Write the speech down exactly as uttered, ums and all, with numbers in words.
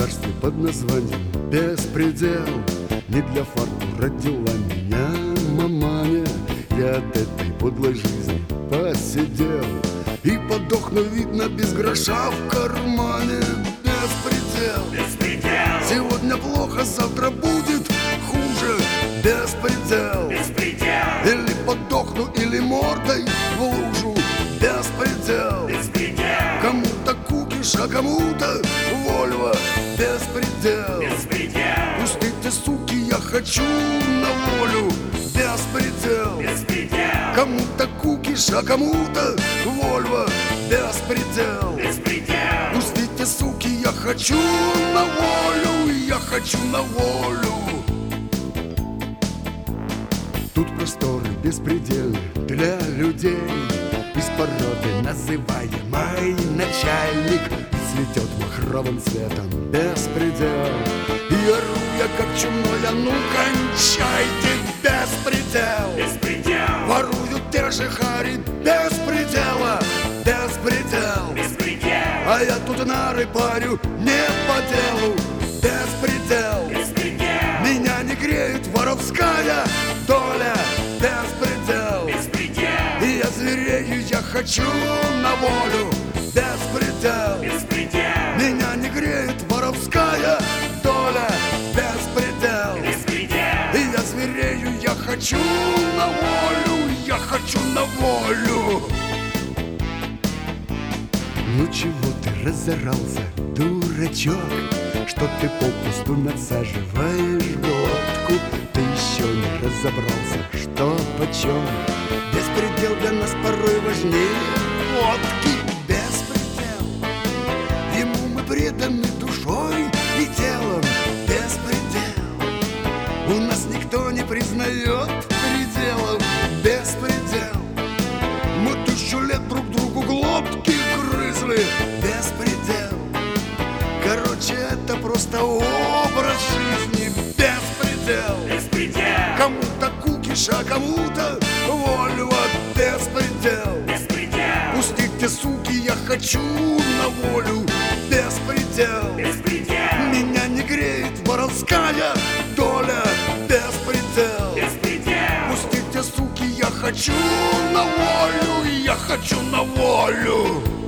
царстве под названием беспредел. Не для фарту родила меня маманя, я от этой подлой жизни посидел и подохну, видно, без гроша в кармане. Беспредел, беспредел, сегодня плохо, завтра будет хуже. Беспредел, беспредел, или подохну, или мордой в лужу. Беспредел, беспредел, кому-то кукиш, а кому-то Вольво. Беспредел, беспредел, пустите, суки, я хочу на волю. Беспредел, беспредел, кому-то кукиш, а кому-то Вольво. Беспредел, беспредел, пустите, суки, я хочу на волю, я хочу на волю. Тут просторы беспредельны для людей из породы, называемой начальник. Цветет махровым цветом беспредел, и ору я как чумной, а ну кончайте. Беспредел, беспредел, воруют те же хари без предела. Беспредел, беспредел, а я тут нары парю не по делу. Беспредел, беспредел, меня не греет воровская доля. Беспредел, беспредел, и я зверею, я хочу на волю. Беспредел, беспредел, меня не греет воровская доля. Беспредел, беспредел, и я зверею, я хочу на волю, я хочу на волю. Ну чего ты разорался, дурачок? Что ты попусту надсаживаешь водку? Ты еще не разобрался, что почем? Беспредел для нас порой важнее водки. Беспредел, ему мы преданы душой и телом. Беспредел, у нас никто не признает пределов. Беспредел, мы тысячу лет друг другу глотки грызли. Беспредел, короче, это просто образ жизни. Беспредел, беспредел, кому-то кукиш, а кому-то Вольво. Беспредел, беспредел, пустите, суки, я хочу на волю. Беспредел, беспредел, меня не греет воровская доля. Беспредел, беспредел, пустите, суки, я хочу на волю, я хочу на волю.